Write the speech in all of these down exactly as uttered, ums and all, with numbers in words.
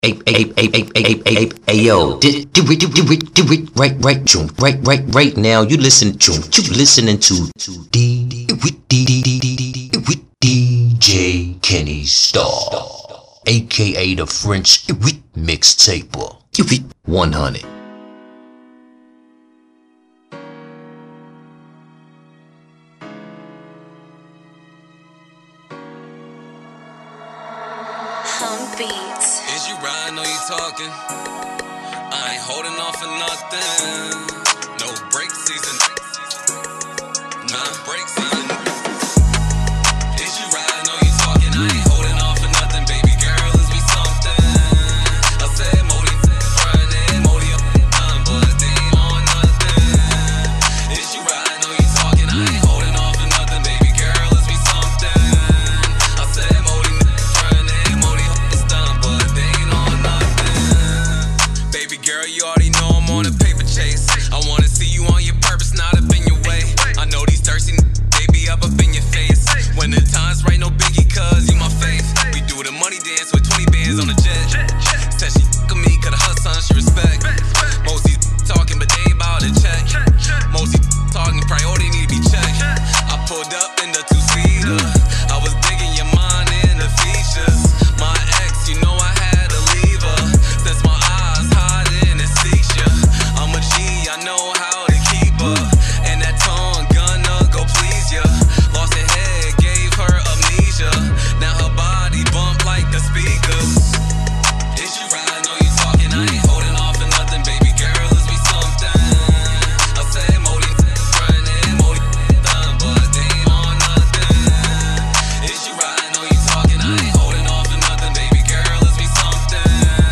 Hey, hey, hey, hey, hey, hey, hey, hey, yo, do, do it, do, do it, do it, right, right, June, right, right, right now. You listen, June, you listening to, to D, D, D, D, D, D, with D J Kenny Star, aka the French mixtaper, one hundred. Beats. Is you riding or you talking? I ain't holding off for nothing. No break season. Nah, break season. Is you riding or you talking? I ain't holding off for nothing, baby girl. Is we something? I said Modi, Friday, Modi up done, but they ain't on nothing. Is you riding or you talking? I ain't holding off for nothing, baby girl. Is we something? I said Modi. Girl, you already know I'm on a paper chase. I wanna see you on your purpose, not up in your way. I know these thirsty they be up up in your face. When the time's right, no biggie, cause you my faith. We do the money dance with twenty bands on the jet. Said she f*** me, cause her son she respect. Most these talking, but they ain't bout to check. Most these talking, priority need to be checked. I pulled up in the two-seater. I was digging your mind in the features. My ex, you know I had to leave her. Since my eyes hide I'm a G, I know how to keep her. And that tongue gonna go please ya. Lost her head, gave her amnesia. Now her body bump like the speakers. Is you riding or you talking? I ain't holding off for nothing, baby girl. Is we something? I said Modi, running, Modi done, but they ain't on nothing. Is you riding or you talking? I ain't holding off for nothing, baby girl. Is we something?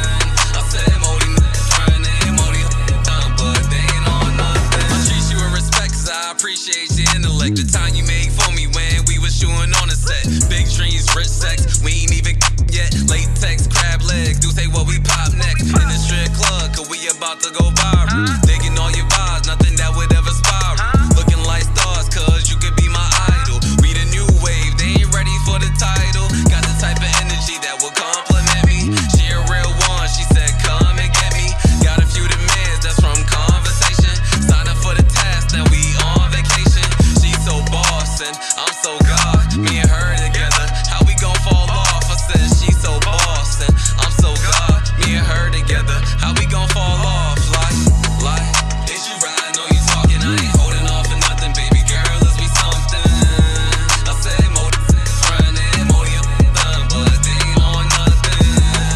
I said Modi, running, Modi done, but they ain't on nothing. I treat you with respect, cause I appreciate your intellect. The time you made for me when we was shooting on the set. Big dreams, rich sex, we ain't even yet. Latex, crab legs, do say what we pop next. In the strip club, cause we about to go viral. Digging all your vibes, nothing that would ever spiral. Looking like stars, cause you could be my idol. We the new wave, they ain't ready for the title. Got the type of energy that will compliment me. She a real one, she said come and get me. Got a few demands, that's from conversation. Sign up for the task, now we on vacation. She's so boss and I'm so God. Me and her together, how we gon' fall off? I said she's so boss and I'm so God. Me and her together, how we gon' fall off? Like, like, is you riding or you talking? I ain't holding off for nothing, baby girl. Is we something? I said Modi, running, Modi up done, but they ain't on nothing.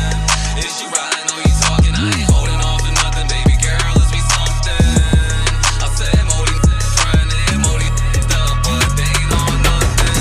Is you riding or you talking? I ain't holding off for nothing, baby girl. Is we something? I said Modi, running, Modi done, but they ain't on nothing.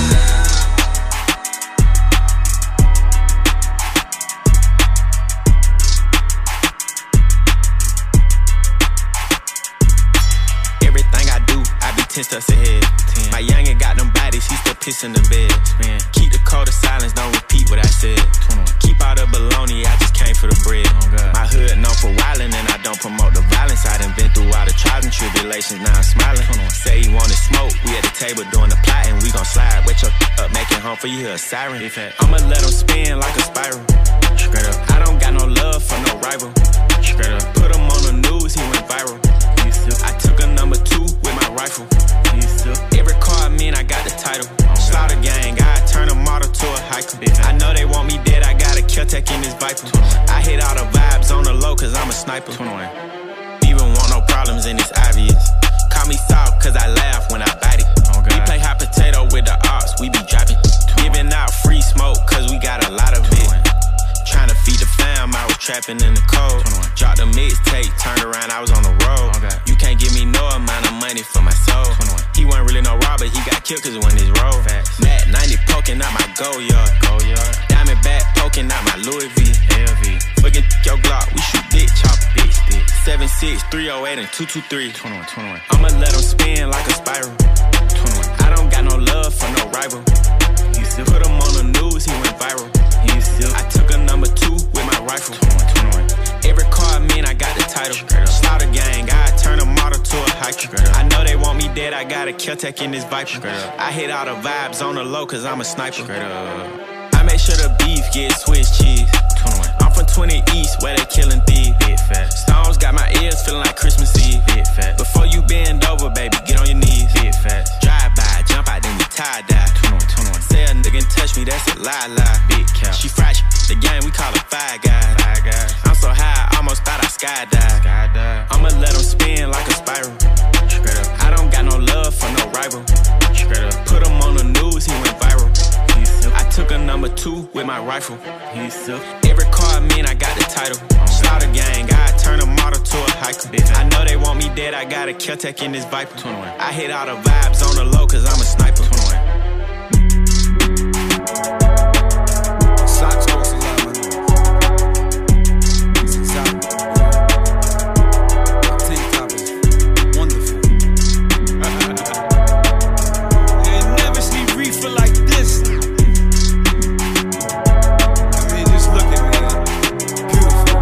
Everything I do, I be ten steps ahead. My youngin' got them bodies, he still piss in the bed. Keep the code of silence, don't repeat what I said. Keep all the baloney, I just came for the bread. My hood known for wildin' and I don't promote the violence. I done been through all the trials and tribulations, now I'm smiling. Say he wanted smoke, we at the table doing the plotting. We gon' slide, wet your up, make it home for you, hear a siren. I'ma let him spin like a spiral. Straight up, I don't got no love for no rival. Straight up, put him on the news, he went viral. I took a number two with my rifle. Every car I mean, I got the title. Slaughter gang, I turn a model to a hiker. I know they want me dead, I got a kill tech in this Viper. I hit all the vibes on the low, cause I'm a sniper. Even want no problems and it's obvious. Call me soft, cause I laugh when I bite it. We play hot potato with the ops, we be dropping. Giving out free smoke, cause we got a lot of it. Trying to feed the fam, I was trapping in the cold. Dropped a mixtape, turned around, I was on the road. You can't give me no amount of money for my soul. He wasn't really no robber, he got killed cause it wasn't his role. Matt ninety poking out my go yard. Diamond back poking out my Louis V. L V. Fucking your Glock, we shoot dick chopper. seven six, three oh eight and two two three. I'ma let him spin like a spiral. I don't got no love for no rival. Put him on the news, he went viral. I took a number two with my rifle. Every car I mean, I got the title. Slaughter gang, I turn a model to a hiker. I know they want me dead, I got a kill tech in this Viper. I hit all the vibes on the low, cause I'm a sniper. I make sure the beef get Swiss cheese. I'm from twenty East, where they killing thieves. Big fat. Stones got my ears feeling like Christmas Eve. Big fat. Before you bend over, baby, get on your knees. Big fat. Drive by, jump out, then you tie dye. Say a nigga can touch me, that's a lie, lie. Big cap. She fresh, the game, we call her Five Guys. Five guys. I'm so high, I almost thought I skydive. Skydive. I'ma let them spin like a spiral. Straight up. I don't got no love for no rival. Straight up. Put him on the news, he went viral. I took a number two with my rifle. Every car I mean, I got the title. Slaughter gang, I turn a model to a hiker. I know they want me dead, I got a Kel-Tec in this Viper. I hit all the vibes on the low, cause I'm a sniper. Socks cost a lot of money. It's exotic. My tank top is wonderful. You never see reefer like this. I mean, just look at me. Beautiful.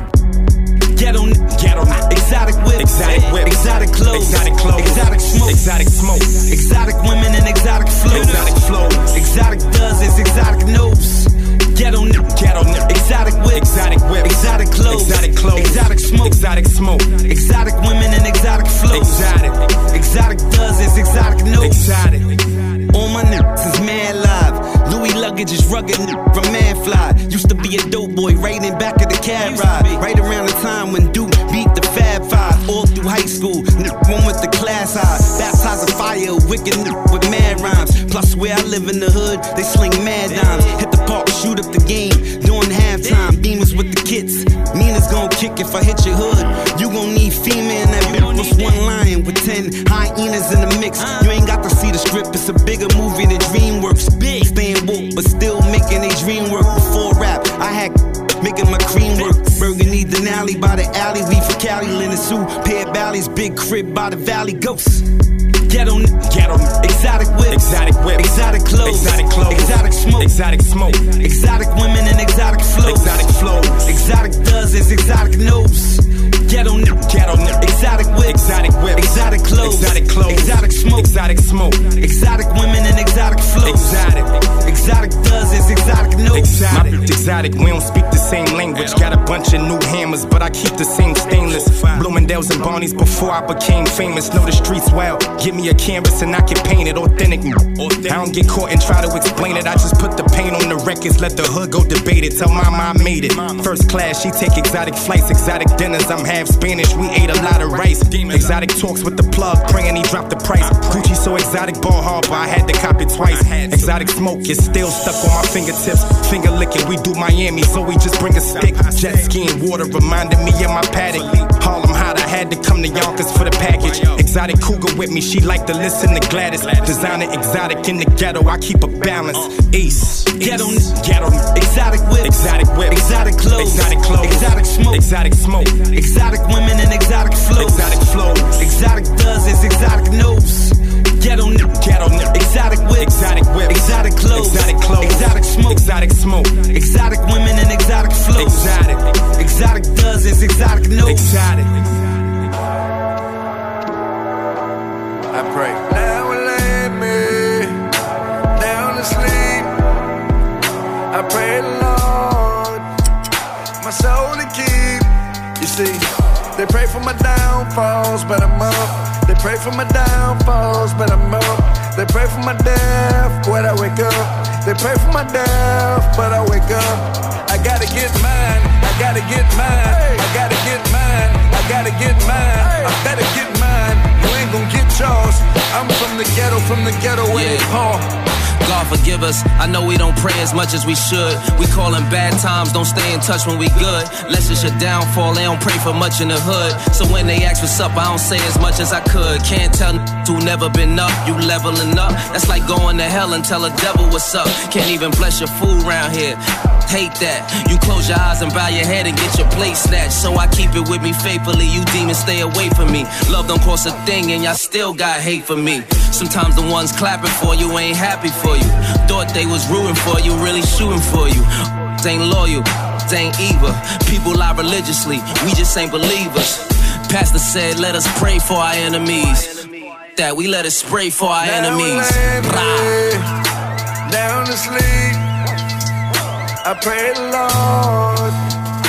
Ghetto, ghetto, exotic whip, exotic whip, exotic clothes, exotic clothes, exotic smoke, exotic smoke, exotic women and exotic flows, exotic flows, exotic does, exotic nose. Ghetto, ghetto, exotic whip, exotic whip, exotic clothes, exotic clothes, exotic smoke, exotic smoke, exotic women and exotic flows, exotic, exotic does, exotic nose, exotic. All my niggas is mad live. Louis luggage is rugged from Manfly. Used to be a dope boy right in back of the cab ride. Right around the time when Duke beat the Fab Five. All through high school, one with the class high. Baptized a fire, wicked with mad rhymes. Plus where I live in the hood, they sling mad dimes. Hit the park, shoot up the game, doing halftime. Demons with the kids, Mina's gon' kick if I hit your hood. You gon' need female in that bitch. Plus one lion with ten hyenas in the mix. You ain't got to see the strip, it's a bigger movie than DreamWorks. Big, staying woke, but still making a dream work. Before rap, I had making my cream work. Burgundy Denali by the alley, leave for Cali, linen suit, pair of valleys, big crib by the valley ghosts. Ghetto, ghetto, exotic whip, exotic whip, exotic clothes, exotic clothes, exotic smoke, exotic smoke, exotic women and exotic flows, exotic flows, exotic does, exotic nose. Ghetto, ghetto, exotic whip, exotic whip, exotic clothes, exotic clothes, exotic smoke, exotic smoke, exotic women and exotic flows, exotic, exotic does, exotic nose. Exotic. My exotic, we don't speak the same language. Got a bunch of new hammers, but I keep the same stainless. Bloomingdale's and Barney's before I became famous. Know the streets well. Give me a canvas and I can paint it authentic. I don't get caught and try to explain it. I just put the paint on the records, let the hood go debate it. Tell mama I made it. First class, she take exotic flights, exotic dinners. I'm half Spanish, we ate a lot of rice. Exotic talks with the plug, praying he dropped the price. Gucci so exotic, ball harbor, I had to cop it twice. Exotic smoke is still stuck on my fingertips. Finger licking, we do Miami, so we just bring a stick. Jet skiing, water reminded me of my paddock. Harlem hot, I had to come to Yonkers for the package. Exotic cougar with me, she like to listen to Gladys. Designer exotic in the ghetto, I keep a balance. Ace, ghetto, ghetto, exotic whip, exotic whip, exotic clothes, exotic clothes, exotic smoke, exotic smoke, exotic women and exotic flows, exotic flows, exotic does, exotic nose. Ghetto, ghetto, exotic whip, exotic whip, exotic clothes, exotic clothes, exotic smoke, exotic smoke, exotic women and exotic flows, exotic, exotic does, exotic nose. Exotic. I pray. Now lay me down to sleep. I pray the Lord my soul to keep. You see, they pray for my downfalls, but I'm up. They pray for my downfalls, but I'm up. They pray for my death when I wake up. They pray for my death, but I wake up. I gotta get mine. I gotta get mine. I gotta get mine. I gotta get mine. I better get mine. You ain't gon' get yours. I'm from the ghetto, from the ghetto where yeah. they call. God forgive us, I know we don't pray as much as we should. We callin' bad times, don't stay in touch when we good. Less it's your downfall, they don't pray for much in the hood. So when they ask for supper, I don't say as much as I could. Can't tell who never been up, you leveling up. That's like going to hell and tell the devil what's up. Can't even bless your food around here. Hate that. You close your eyes and bow your head and get your plate snatched. So I keep it with me faithfully. You demons stay away from me. Love don't cost a thing and y'all still got hate for me. Sometimes the ones clapping for you ain't happy for you. Thought they was rooting for you, really shooting for you. Ain't loyal, ain't evil. People lie religiously, we just ain't believers. Pastor said let us pray for our enemies. That we let us spray for our now enemies. Down to sleep. I pray the Lord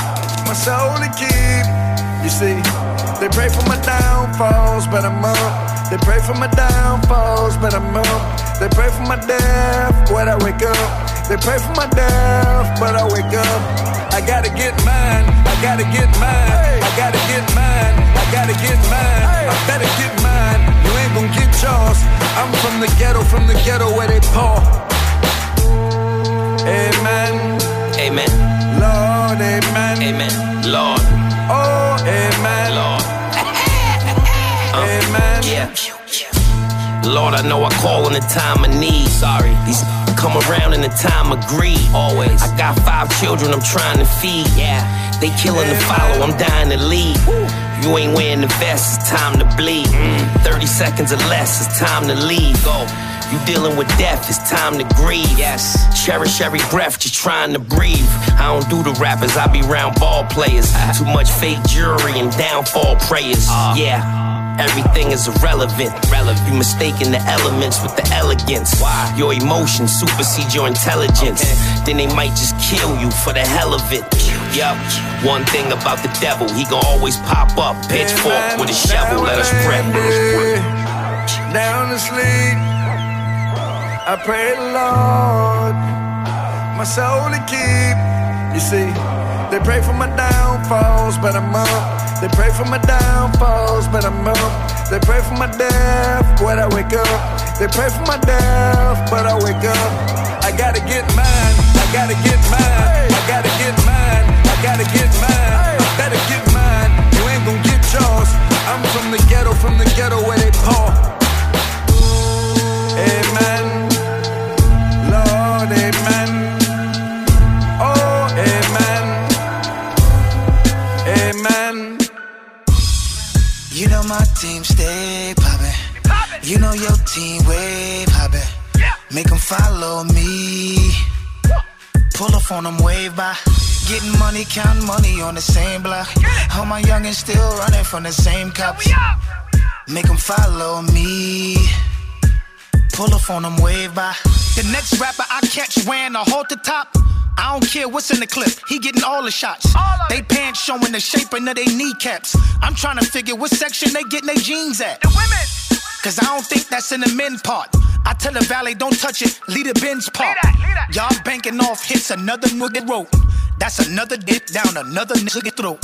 my soul to keep. You see, they pray for my downfalls, but I'm up. They pray for my downfalls, but I'm up. They pray for my death when I wake up. They pray for my death, but I wake up. I gotta get mine, I gotta get mine, I gotta get mine, I gotta get mine, I better get mine. You ain't gon' get yours. I'm from the ghetto, from the ghetto where they pour. Amen. Amen. Lord, amen. Amen. Lord. Oh, amen. Lord. uh, amen. Yeah. Lord, I know I call in the time of need. Sorry. These come around in the time of greed. Always. I got five children I'm trying to feed. Yeah. They killing to follow, I'm dying to lead. You ain't wearing the vest, it's time to bleed. Mm. thirty seconds or less, it's time to leave. Go. You dealing with death, it's time to grieve. Yes. Cherish every breath, just trying to breathe. I don't do the rappers, I be round ball players. Too much fake jury and downfall prayers. Uh. Yeah. Everything is irrelevant. Relevant. You mistaking the elements with the elegance. Why? Your emotions supersede your intelligence. Okay. Then they might just kill you for the hell of it. Yup. One thing about the devil, he gon' always pop up. Pitchfork with a shovel, let us pray. Down to sleep, I pray the Lord my soul to keep. You see, they pray for my downfalls, but I'm up. They pray for my downfalls, but I'm up. They pray for my death when I wake up. They pray for my death, but I wake up. I gotta get mine, I gotta get mine, I gotta get mine, I gotta get mine, I better get mine. You ain't gon' get yours. I'm from the ghetto, from the ghetto where they pour. Amen. Lord, amen. Oh, amen. Amen. You know my team stay poppin'. You know your team wave hoppin'. Make them follow me. Pull up on them, wave by. Getting money, counting money on the same block. All my youngins still running from the same cops. Make them follow me. Pull up on them, wave by. The next rapper I catch wearing a halter top. I don't care what's in the clip, he getting all the shots. All they pants showing the shaping of their kneecaps. I'm trying to figure what section they getting their jeans at. The women. Cause I don't think that's in the men part. I tell the valet don't touch it, leave the bins part. Y'all banking off hits, another nigga wrote. That's another dip down another nigga throat.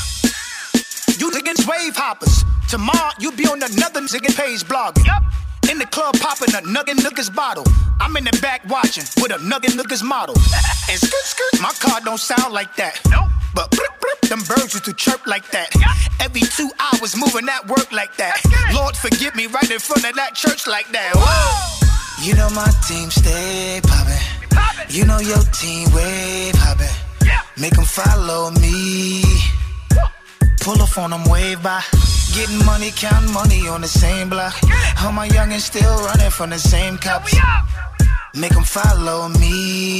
Damn. You against wave hoppers. Tomorrow you be on another nigga page blogging. Yep. In the club popping a nugget nigga's bottle. I'm in the back watching with a nugget nigga's model. And skirt skirt, my car don't sound like that. Nope. But blip, blip, them birds used to chirp like that. Yep. Every two hours moving that work like that. Lord forgive me right in front of that church like that. Whoa. You know my team stay poppin'. Poppin'. You know your team wave hoppin'. Yeah. Make them follow me. Woo. Pull up on them, wave by. Getting money, counting money on the same block. All my youngins still running from the same cops. Make them follow me.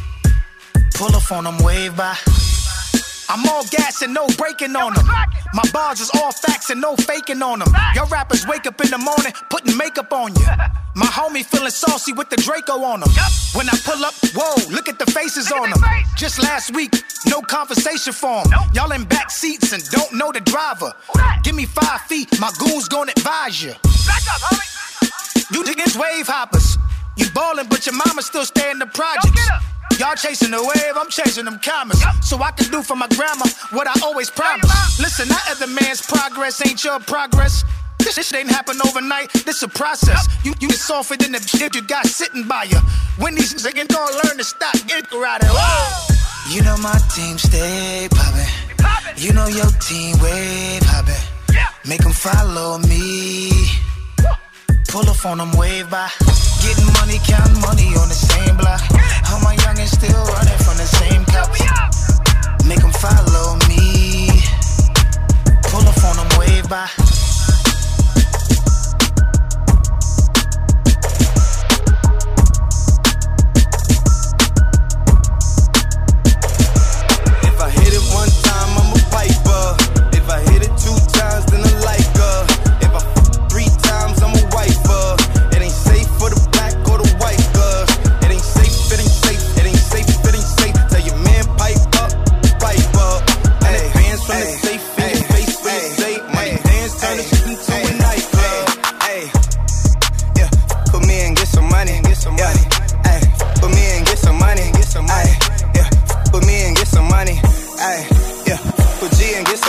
Pull up on them, wave by. I'm all gas and no breaking on them. My bars is all facts and no faking on them. Y'all rappers wake up in the morning putting makeup on you. My homie feeling saucy with the Draco on him. When I pull up, whoa, look at the faces on them. Just last week, no conversation for them. Y'all in back seats and don't know the driver. Give me five feet, my goons gon' advise you. Back up, homie. You against wave hoppers. You ballin', but your mama still stay in the projects. Y'all chasing the wave, I'm chasing them commas. Yep. So I can do for my grandma what I always promise. Listen, that other man's progress ain't your progress. This shit ain't happen overnight, this a process. Yep. You you softer than the shit you got sitting by you. When these niggas gonna learn to stop, get right there. Whoa. You know my team stay poppin'. Poppin'. You know your team wave hoppin'. Yeah. Make them follow me. Woo. Pull up on them, wave by. Getting money, counting money on the same block. All my youngins still running from the same cops. Make them follow me. Pull up on them, wave by. If I hit it one time, I'm a piper. If I hit it two times, then I like her. If I f three times, I'm a wifer. It ain't safe for the black or the white girls. It ain't safe, it ain't safe, it ain't safe, it ain't safe. Tell your man pipe up, pipe up.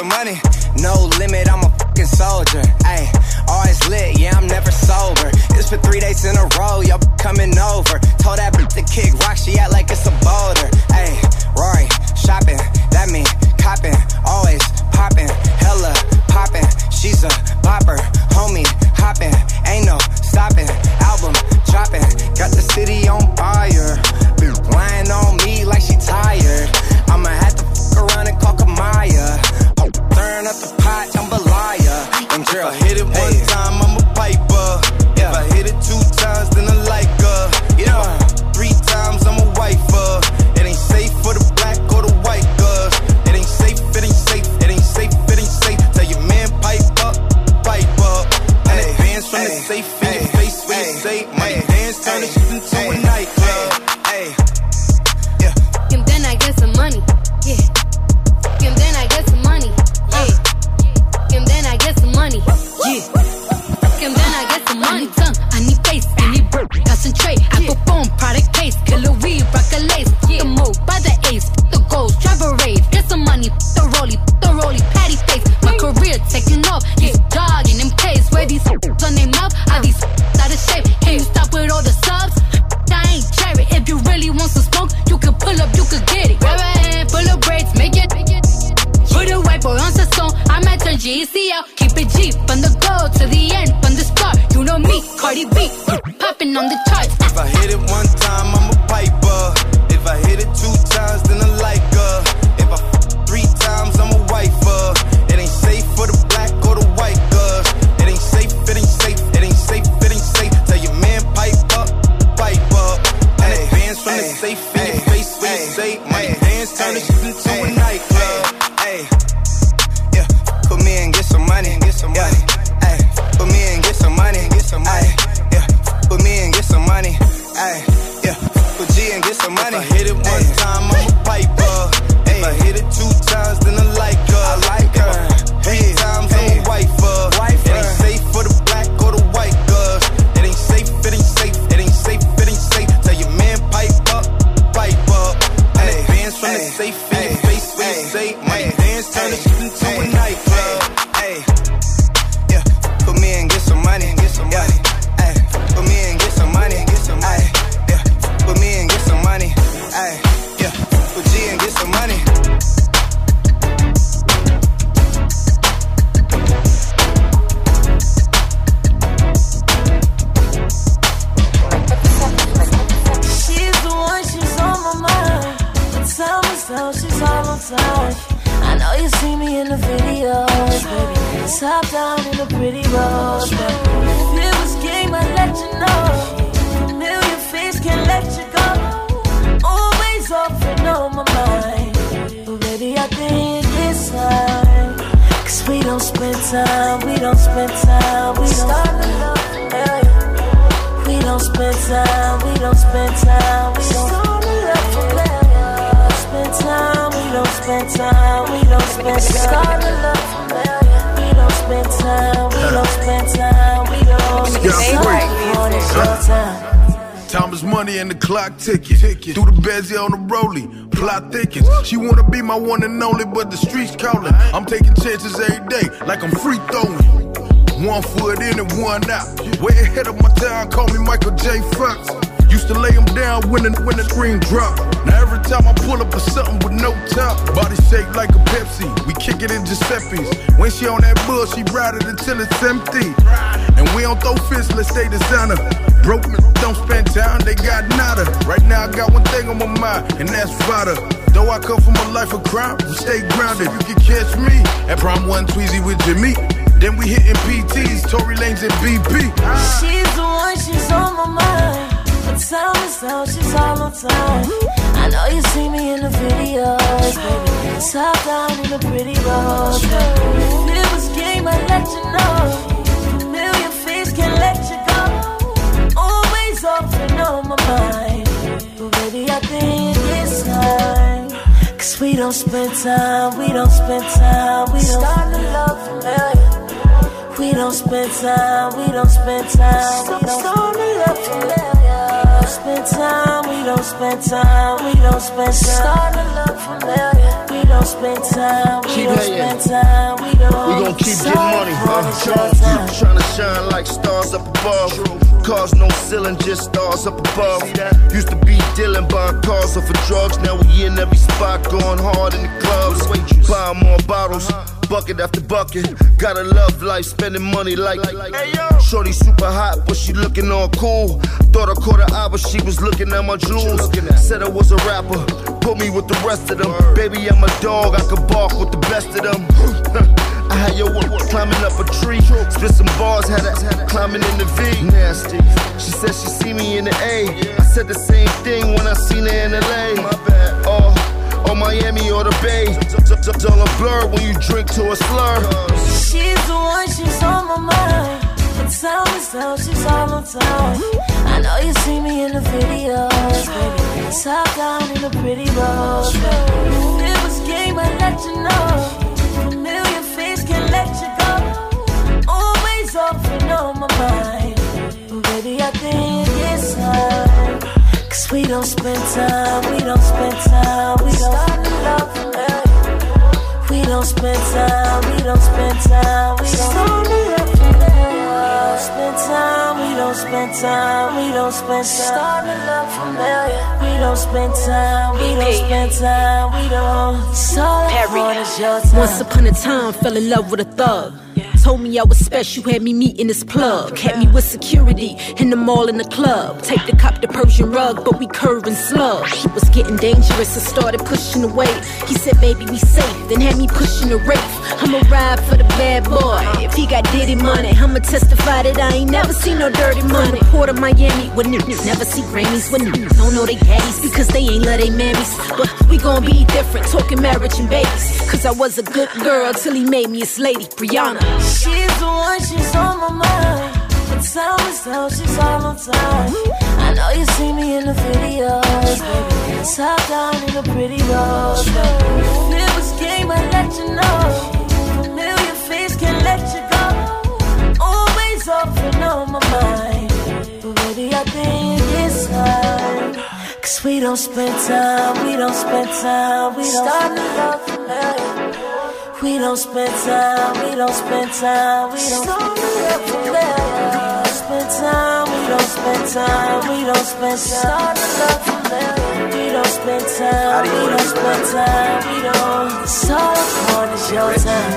money. No limit, I'm a fucking soldier. Ayy, always lit, yeah, I'm never sober. It's for three days in a row, y'all coming over. Told that bitch to kick rock, she act like it's a boulder. Ayy, Rory, shopping, that mean copping, always popping, hella popping. She's a bopper, homie, hopping, ain't no stopping. Album dropping, got the city on fire. Bitch lying on me like she tired. I'ma have to fuck around and call Kamaya. Turn up the pot, jambalaya. And if I hit it one hey. time, I'm a piper. Yeah. If I hit it two times, then I like her. Yeah. Three times, I'm a wifer. It ain't safe for the black or the white girls. It ain't safe, it ain't safe, it ain't safe, it ain't safe. Tell your man pipe up, pipe up. And hey. advance from hey. the safe in hey. your face when hey. you say money hey. dance, turn hey. it into hey. a nightclub. Hey. Yeah. And then I get some money. Yeah. And then I get some money. Yeah. And then I get some money. Yeah. And then I get some money. I need tongue, I need face, I need bird. Concentrate. I perform product case. Killer weed, rock a lace. The move by the ace. The goals, drive a rave. Get some money. The rollie, the rollie, patty face. My career taking off. These dog in them case. Where these on their mouth. Are these out of shape? Can you stop with all the subs? I ain't cherry. If you really want some smoke, you can pull up, you can get it. Grab a hand full of braids, make it. Put a white boy on the song. I might turn G E C out. Keep it G from the go to the end, from the start. You know me, Cardi B, popping on the charts. If I hit it one time, I'm a piper. If I hit it two times, then I like her. If I f- three times, I'm a wifer. It ain't safe for the black or the white girls. It ain't safe, it ain't safe, it ain't safe, it ain't safe. Tell your man pipe up, pipe up. And hey. advance from hey. the safe in hey. your face when hey. you say money hey. dance, turn hey. this into hey. a nightclub. Hey, yeah, put me and get some money, get some money. Hey, put me and get some money, get some money. Yeah, put me and get some money. Hey, yeah, put G and get some money. If I hit it one ay. time, I'm a piper. If I hit it two times, then I like her. I like her. Three hey. times, hey. I'm a wifer. wifer. It ain't safe for the black or the white girls. It ain't safe, it ain't safe, it ain't safe, it ain't safe. Tell your man pipe up, pipe up. And hey. advance from hey. the safe in hey. your face when hey. you say money dance, turn it into a nightclub. Hey, yeah, put me and get some money, get some money. Hey, put me and get some money, get some money. Yeah, put me and get some money. Hey, yeah, put G and get some money. She's the one, she's on my mind. Tell me so, she's all on time. I know you see me in the videos, baby. Top down in a pretty rose, baby. If it was game, I'd let you know. Familiar face can't let you go. Always off and on my mind. But baby, I think it's time. Cause we don't spend time, we don't spend time, we don't start to love, yeah. We don't spend time, we don't spend time, we don't start to love, yeah. Spend time, we don't spend time, we don't spend time. We don't spend time, we don't spend time, we don't spend time. Time is money and the clock ticking. Through the bezier on the rollie, plot thickens. She wanna be my one and only, but the streets calling. I'm taking chances every day, like I'm free throwing. One foot in and one out. Way ahead of my time, call me Michael J. Fox. Used to lay them down when the, when the screen dropped. Now every time I pull up for something with no top, body shaped like a Pepsi. We kick it in Giuseppe's. When she on that bull, she ride it until it's empty. And we don't throw fists, let's stay designer. Broke men don't spend time, they got nada. Right now I got one thing on my mind, and that's Vada. Though I come from a life of crime, we stay grounded. You can catch me at Prime One Tweezy with Jimmy. Then we hitting P Ts, Tory Lanez and B P. She's the one, she's on my mind. But tell me so, she's all on time. I know you see me in the videos, baby. Top down in a pretty rose, baby. If it was game, I'd let you know. Familiar face can't let you go. Always off and on my mind. But baby, I think it's time. Cause we don't spend time, we don't spend time, we don't start to love familiar. We don't spend time, we don't spend time, we don't start to love familiar. Spend time, we don't spend time, we don't spend time, start to love familiar. We don't spend time, we don't spend time, we don't. We gon' keep getting money, huh? Tryna shine like stars up above. Cars no ceiling, just stars up above. Used to be dealing, buying cars off of drugs. Now we in every spot, going hard in the clubs. Buying more bottles, bucket after bucket. Gotta love life, spending money like. Shorty super hot, but she looking all cool. Thought I caught her eye, but she was looking at my jewels. Said I was a rapper, put me with the rest of them. Baby, I'm a dog, I could bark with the best of them. I had your work climbing up a tree. Spit some bars, had her climbing in the V. Nasty. She said she see me in the A. I said the same thing when I seen her in L A. My bad. Oh, or Miami or the Bay. It's all a blur when you drink to a slur. She's the one, she's on my mind. But tell me so, she's all on time. I know you see me in the videos, baby. Top down in a pretty rose. If it was game, I'd let you know. Familiar face can't let you go. Always off and on my mind. But baby, I think it's time. Cause we don't spend time, we don't spend time, we don't start to love from early. We don't spend time, we don't spend time, we don't start to love from early. Spend time, we don't spend time, we don't spend time. Start to love familiar. We don't spend time, we don't spend time, we don't. Start to your time. Once upon a time, fell in love with a thug. Told me I was special, had me meet in this plug. Had me with security in the mall in the club. Take the cop the Persian rug, but we curve and slug. It was getting dangerous, I started pushing away. He said, baby, we safe, then had me pushing a Wraith. I'ma ride for the bad boy. If he got Diddy money, I'ma testify that I ain't never seen no dirty money. Port of Miami, with niggas never see Grammys. When niggas don't know they daddies, because they ain't love they mammies. But we gon' be different, talking marriage and babies. Cause I was a good girl till he made me his lady, Brianna. She's the one, she's on my mind. But tell me so, she's all on time. I know you see me in the videos, baby. Top down in a pretty rose. If it was game, I'd let you know. Familiar face can't let you go. Always off and on my mind. But baby, I think it's time. Cause we don't spend time, we don't spend time, we don't start to love familiar. We don't spend time, we don't spend time, we don't spend time. Spend time, we don't spend time, we don't spend time. Start to love familiar. We don't spend time, we don't spend time, we don't. It's all upon is your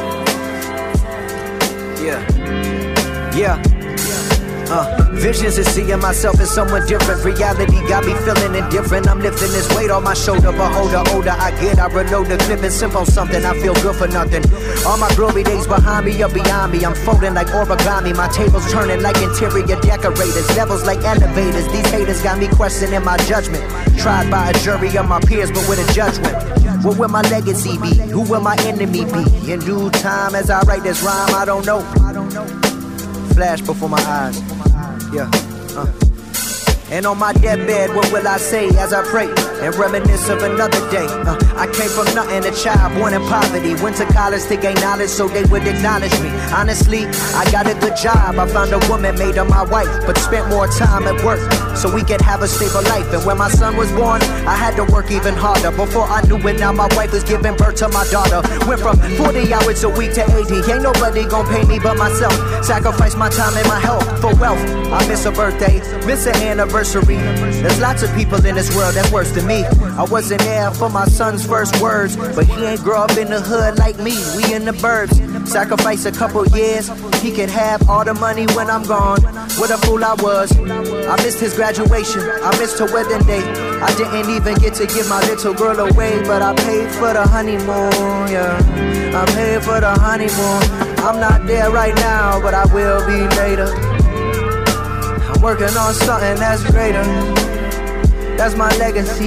time. Yeah, yeah. Uh, visions of seeing myself as someone different. Reality got me feeling indifferent. I'm lifting this weight on my shoulder, but older, older I get, I reload the clip and simple something. I feel good for nothing. All my glory days behind me or beyond me. I'm folding like origami. My tables turning like interior decorators. Levels like elevators. These haters got me questioning my judgment. Tried by a jury of my peers, but with a judgment. What will my legacy be? Who will my enemy be? In due time, as I write this rhyme, I don't know. Flash before my eyes. Yeah, uh. And on my deathbed, what will I say as I pray and reminisce of another day? Uh, I came from nothing, a child born in poverty. Went to college to gain knowledge so they would acknowledge me. Honestly, I got a good job. I found a woman, made her my wife, but spent more time at work so we could have a stable life. And when my son was born, I had to work even harder. Before I knew it, now my wife was giving birth to my daughter. Went from forty hours a week to eighty. Ain't nobody gonna pay me but myself. Sacrifice my time and my health for wealth. I miss a birthday, miss an anniversary. There's lots of people in this world that's worse than me. I wasn't there for my son's first words, but he ain't grow up in the hood like me. We in the burbs. Sacrifice a couple years, he could have all the money when I'm gone. What a fool I was. I missed his graduation, I missed her wedding day. I didn't even get to give my little girl away, but I paid for the honeymoon, yeah. I paid for the honeymoon. I'm not there right now, but I will be later. I'm working on something that's greater. That's my legacy.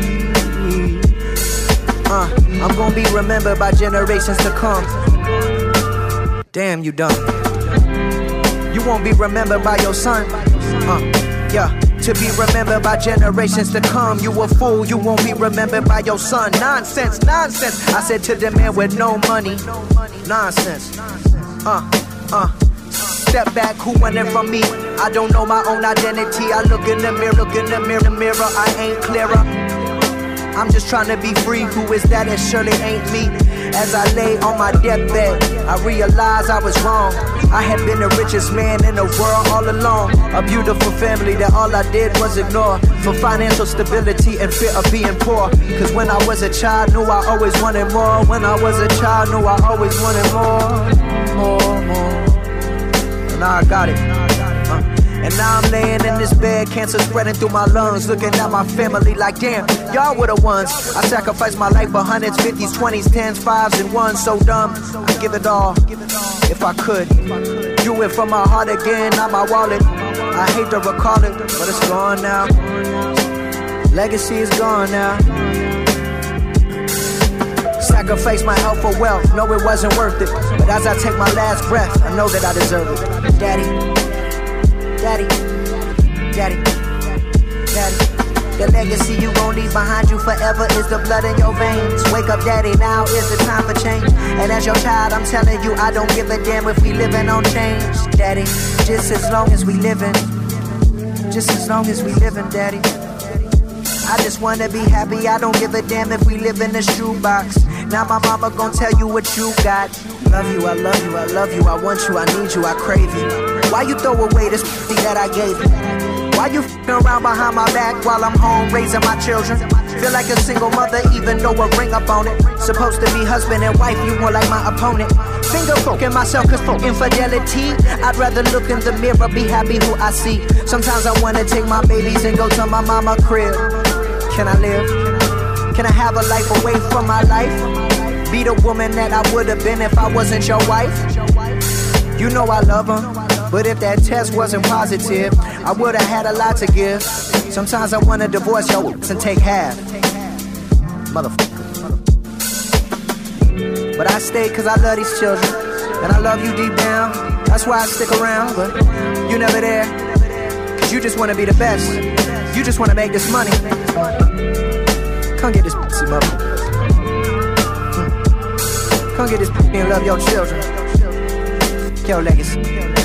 Uh, I'm gonna be remembered by generations to come. Damn, you dumb. You won't be remembered by your son. Uh, yeah. To be remembered by generations to come. You a fool, you won't be remembered by your son. Nonsense, nonsense. I said to the man with no money. Nonsense. Uh, uh. Step back, who running from me? I don't know my own identity. I look in the mirror, look in the mirror, mirror. I ain't clearer. I'm just trying to be free. Who is that? It surely ain't me. As I lay on my deathbed, I realized I was wrong. I had been the richest man in the world all along. A beautiful family that all I did was ignore. For financial stability and fear of being poor. Cause when I was a child, knew I always wanted more. When I was a child, knew I always wanted more. More, more. And now I got it. Uh. And now I'm laying in this bed, cancer spreading through my lungs. Looking at my family like, damn, y'all were the ones. I sacrificed my life for hundreds, fifties, twenties, tens, fives, and ones. So dumb, I give it all, if I could. Do it from my heart again, not my wallet. I hate to recall it, but it's gone now. Legacy is gone now. Sacrifice my health for wealth, know it wasn't worth it. But as I take my last breath, I know that I deserve it. Daddy. Daddy, daddy, daddy. The legacy you gon' leave behind you forever is the blood in your veins. Wake up, daddy, now is the time for change. And as your child, I'm telling you, I don't give a damn if we living on change. Daddy, just as long as we living. Just as long as we living, daddy. I just wanna be happy, I don't give a damn if we live in a shoebox. Now my mama gon' tell you what you got. Love you, I love you, I love you, I want you, I need you, I crave you. Why you throw away this pussy that I gave you? Why you f***ing around behind my back while I'm home raising my children? Feel like a single mother even though a ring up on it. Supposed to be husband and wife, you more like my opponent. Finger fucking myself cause for infidelity. I'd rather look in the mirror, be happy who I see. Sometimes I wanna take my babies and go to my mama crib. Can I live? Can I have a life away from my life? Be the woman that I would've been if I wasn't your wife? You know I love her, but if that test wasn't positive, I would've had a lot to give. Sometimes I wanna divorce your and take half. Motherfucker. But I stay cause I love these children, and I love you deep down. That's why I stick around, but you never there. Cause you just wanna be the best. You just wanna make this money. Come get this pussy, mother. Come get this pussy and love your children. Your legacy.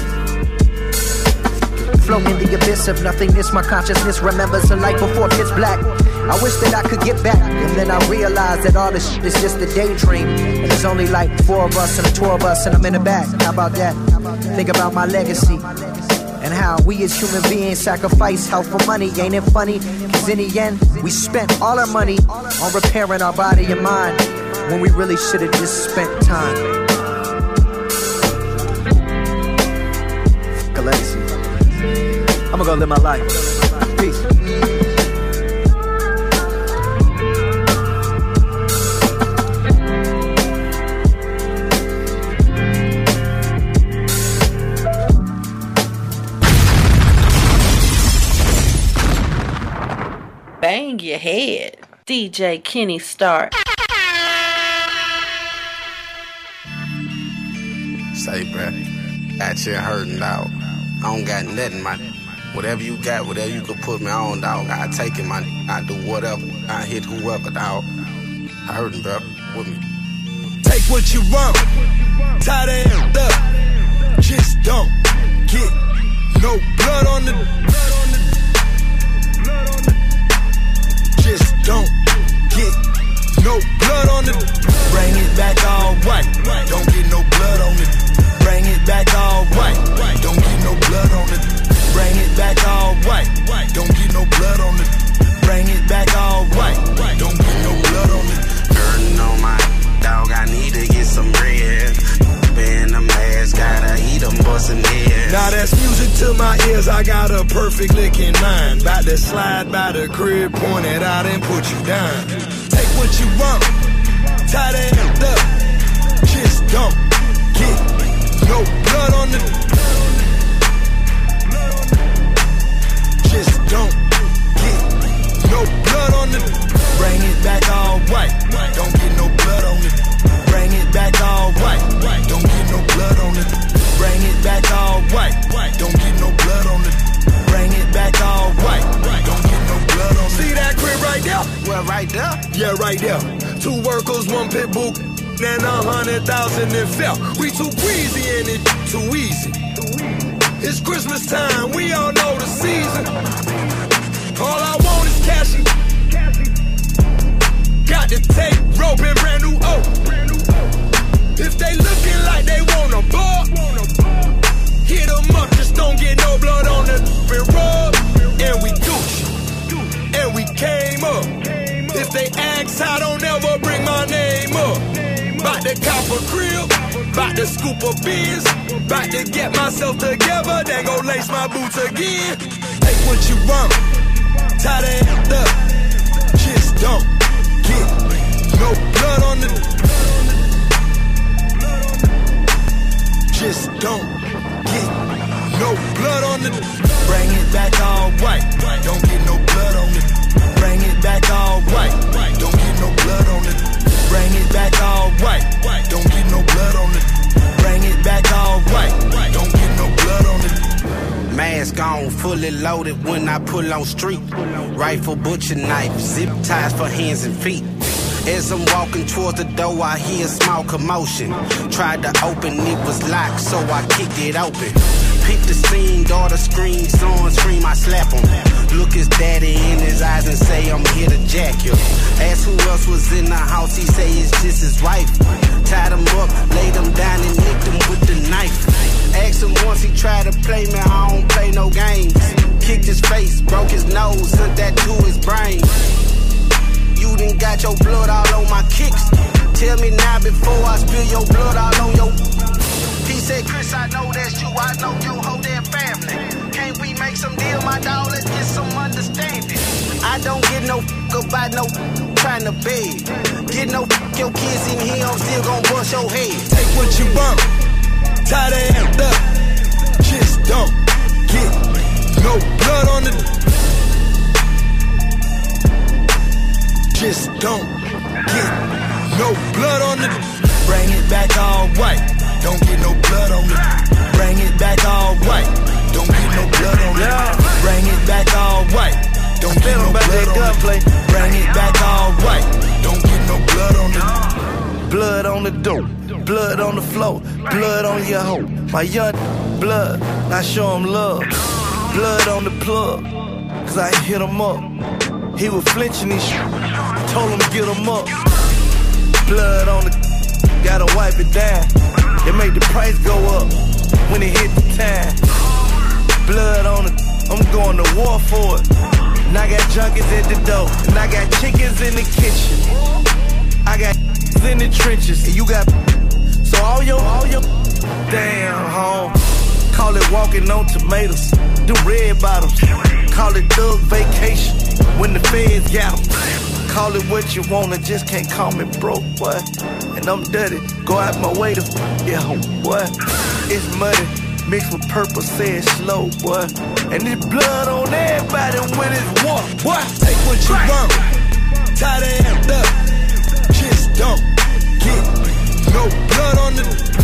Float in the abyss of nothingness. My consciousness remembers a life before pitch black. I wish that I could get back, and then I realized that all this shit is just a daydream. And there's only like four of us and a tour of us, and I'm in the back. How about that? Think about my legacy and how we as human beings sacrifice health for money. Ain't it funny? Cause in the end, we spent all our money on repairing our body and mind when we really should have just spent time. Fuck a legacy. I'ma go live my life. Peace. Bang your head. D J Kenny Starr. Say, bruh, that shit hurting, dog. I don't got nothing, man. Whatever you got, whatever you could put me on, dog, I take it, man. I do whatever. I hit whoever, dog. I hurting, bro. With me. Take what you want. Tie that up. Just don't get no blood on the. Just don't get no blood on it. Bring it back all white. Don't get no blood on it. Bring it back all white. Don't get no blood on it. Bring it back all white. Don't get no blood on it. Bring it back all white. Don't get no blood on it. Burning on my dog, I need to get some bread. In the mask, gotta eat them bustin' heads. Now that's music to my ears, I got a perfect lick in mind. Bout to slide by the crib, point it out and put you down. Take what you want, tie that up. Just don't get no blood on the. Just don't get no blood on the. Bring it back all white, don't get no blood on it. Bring it back all white, don't get no blood on it. Bring it back all white, don't get no blood on it. Bring it back all white, don't get no blood on it. See that crib right there? Well, right there? Yeah, right there. Two workers, one pit bull, and a hundred thousand it fell. We too greasy and it too easy. It's Christmas time, we all know the season. All I want is cashy. got the tape, rope and brand new O. If they looking like they wanna ball, hit them up, just don't get no blood on the road. And we Gucci, and we came up. If they ask, I don't ever bring my name up. Bout to cop a crib, bout to scoop a biz, bout to get myself together, then go lace my boots again. Take what you want, tie that up. Just don't get no blood on the. Just don't get no blood on the. Bring it back all white, don't get no blood on it. Bring it back all white, don't get no blood on it. Bring it back all white, don't get no blood on it. Bring it back all white, don't get no blood on it. Mask on, fully loaded when I pull on street. Rifle, butcher knife, zip ties for hands and feet. As I'm walking towards the door, I hear a small commotion. Tried to open, it was locked, so I kicked it open. Peep the scene, daughter screams, son scream, I slap him. Look his daddy in his eyes and say, I'm here to jack you. Ask who else was in the house, he say it's just his wife. Tied him up, laid him down and nicked him with the knife. Asked him once he tried to play me, I don't play no games. Kicked his face, broke his nose, sent that to his brain. You done got your blood all on my kicks. Tell me now before I spill your blood all on your. He said, Chris, I know that's you, I know your whole damn family. Can't we make some deal, my dog? Let's get some understanding. I don't get no f*** about no trying to beg. Get no f*** your kids in here, I'm still gon' bust your head. Take what you want, tie that up. Just don't get no blood on the. Just don't get no blood on the. Bring it back all white, don't get no blood on it. Bring it back all white, don't get no blood on it. Bring it back all white, don't get no blood on it. Bring it back all white, don't get no blood on it. Blood on the door, blood on the floor, blood on your hoe. My young blood, I show him love. Blood on the plug, cause I hit him up. He was flinching and shit, told him get him up. Blood on the, gotta wipe it down. It make the price go up when it hit the time. Blood on the, I'm going to war for it. And I got junkies at the door, and I got chickens in the kitchen. I got in the trenches, and you got, so all your, all your, damn home. Call it walking on tomatoes, do red bottoms. Call it thug vacation when the feds got them. Call it what you want, just can't call me broke, boy. And I'm dirty, go out my way to, yeah, boy. It's muddy, mixed with purple, say it slow, boy. And there's blood on everybody when it's war, boy. Take what you want, tie that up. Just don't get no blood on the.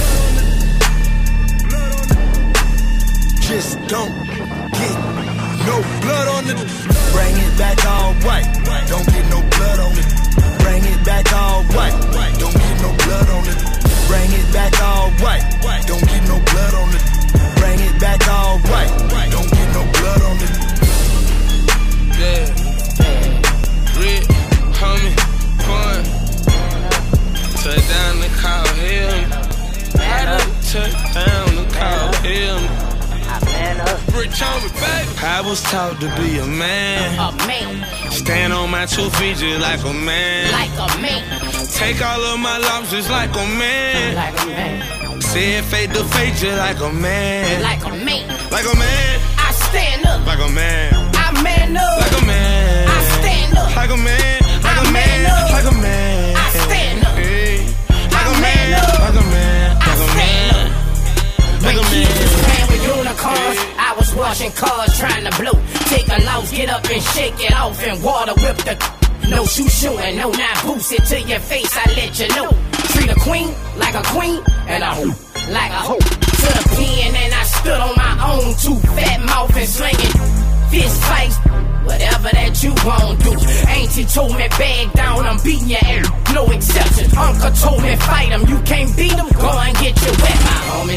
Just don't get no blood on it. Bring it back all white, don't get no blood on it. Bring it back all white, don't get no blood on it. Bring it back all white, don't get no blood on it. Bring it back all white, don't get no blood on it. Yeah, Rick, homie, fun. Touch down the call him. Touch down the call him. Rich on me, baby. I was taught to be a man. A man. Stand on my two feet just like a man. Like a man. Take all of my losses like a man. Like a man. Say it fade to fade just like a man. Like a man. Like a man. I stand up. Like a man. I man up. Like a man. I stand up. Like a man. Like I a man. man up. Like a man. I stand up. Hey. Like I a man. man up. Like a man. Like a man. When kids was playing with unicorns, I was washing cars trying to blow. Take a loss, get up and shake it off and water whip the. No shoe shooting, no not boost it to your face, I let you know. Treat a queen like a queen and a hoe like a hoe. To the pen and I stood on my own, two fat mouth and slinging fist fights. Whatever that you gon' do. Auntie told me bag down, I'm beating your ass, no exception. Uncle told me fight him, you can't beat him, go and get your wet. My homies died a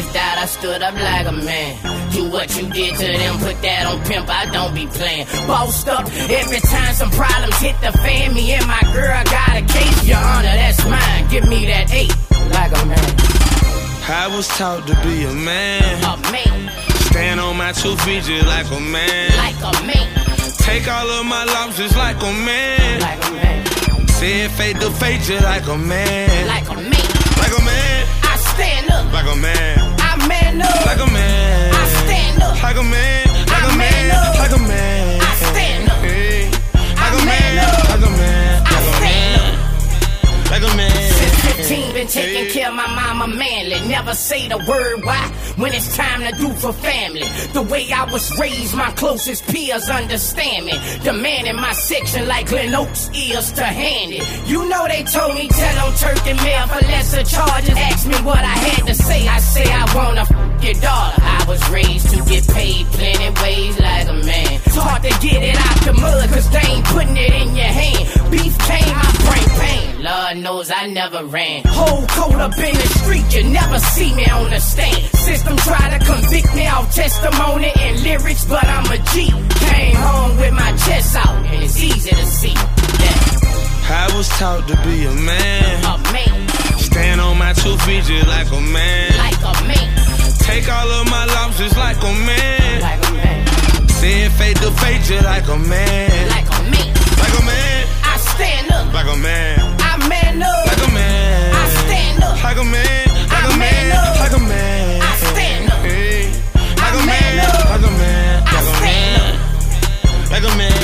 I stood up like a man. Do what you did to them, put that on pimp, I don't be playing. Bossed up every time some problems hit the fan. Me and my girl got a case, Your Honor, that's mine. Give me that eight, like a man. I was taught to be a man. A man. Stand on my two feet just like a man. Like a man. Take all of my losses like a man. Like a man. Say it fade to fade just like a man. Like a man. Like a man. I stand up. Like a man. I man up. Like a man. I stand up. Like a man. Like I a man. man Like a man. I stand up. Hey. Like I a man. man Like a man. I stand up. Like a man. Since fifteen, been taking care of my mama manly. Never say the word why when it's time to do for family. The way I was raised, my closest peers understand me. The man in my section like Glen Oaks ears to hand it. You know they told me tell on Turkey Mail for lesser charges. Ask me what I had to say, I say I wanna f your daughter. I was raised to get paid plenty ways like a man. It's hard to get it out the mud cause they ain't putting it in your hand. Beef came, I bring pain. Lord knows I never ran. Whole coat up in the street, you never see me on the stand. System try to convict me off testimony and lyrics, but I'm a G. Came home with my chest out, and it's easy to see. Yeah. I was taught to be a man. A man. Stand on my two feet just like a man. Like a man. Take all of my losses like a man. Like a man. Say it fade to fade just like a man. Like a man. Like a man. I stand up. Like a man. I man up. Like a man. I stand up. Like a man. Like I a man. man Like a man. I stand up. Hey. Like I a man. man up. Like a man. I Like a stand man. Like a man.